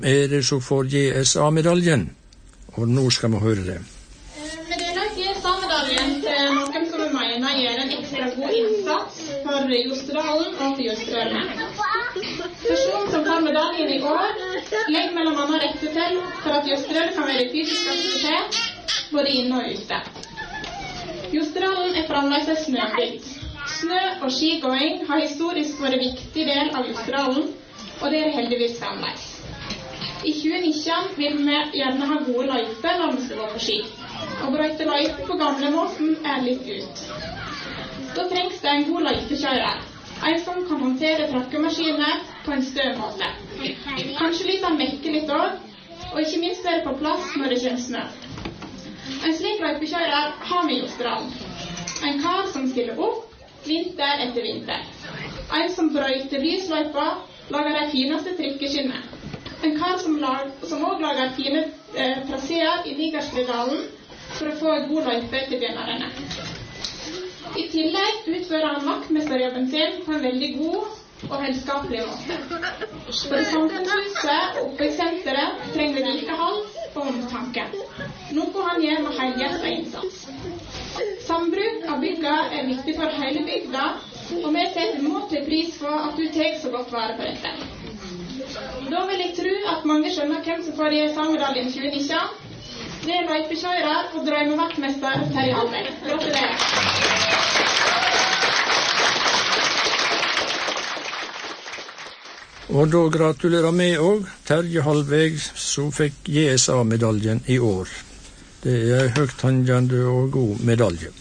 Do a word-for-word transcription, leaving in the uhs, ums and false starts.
er det som får J S A-medaljen, og nå skal vi høre det. Vi deler J S A-medaljen til noen som vi mener gjør en ekstra god innsats for Jostedalen og for Jostedalene. Personen som får medaljen i år legger mellom annet rette til for at Jostedalen kan være fysisk aktivitet både inne og ute. Jostedalen er fremdeles snøbygd. Snø og skigåing har historisk vært en viktig del av Jostedalen, og det er det heldigvis fremdeles. I tjue nitten vil vi gjerne ha gode løyper når vi skal gå på ski, og brøyte løyper på gamlemåten er litt ut. Da trengs det en god løypekjører, en som kan håndtere trakkemaskiner på en stø måte. Kanskje litt av mekke litt også, og ikke minst være på plass når det kommer snø. En slik løypekjører har vi i Jostedalen. En kar som stiller opp vinter etter vinter. En som brøyter lysløypa, lager de fineste trikkeskinner. En kar som, lag, som også lager fine eh, traseer i Nigerstedalen for å få en god løype til begynnerne. I tillegg utfører han vaktmesterjobben sin på en veldig god og helskapelig måte. Både samfunnshuset og oppvekstsenteret trenger vedlikehold og omtanke, noe han gjør med helhjertet innsats. Sambruk av bygda er viktig for hele bygda, og vi setter måtelig pris på at du tar så godt vare på dette. Da vil jeg tro at mange skjønner hvem som får J S A-medaljen i tjue nitten. Det er løypekjører og drømmevaktmester Terje Halvveg. Gratulerer! Og da gratulerer vi også Terje Halvveg, som fikk J S A-medaljen i år. Det er høythengende og god medalje.